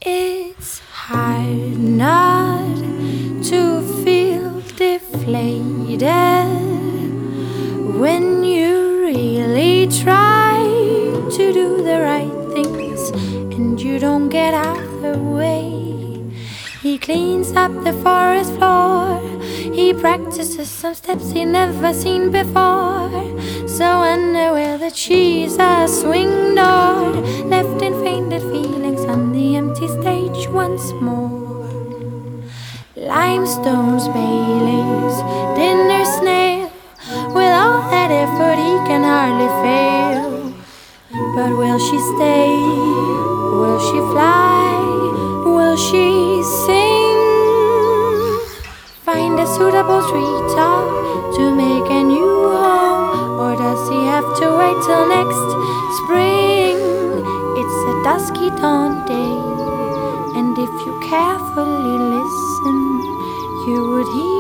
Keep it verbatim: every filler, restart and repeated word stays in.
It's hard not to feel deflated when you really try to do the right things and you don't get out of the way. He cleans up the forest floor, he practices some steps he never seen before. So unaware that she's a swing door, left in fainted feelings on the empty stage once more. Limestones, Baileys, dinner snail, with all that effort he can hardly fail. But will she stay? Will she fly? Will she sing? Find a suitable treetop to make a new home, or does he have to wait till next spring? It's a dusky dawn day, and if you carefully listen, you would hear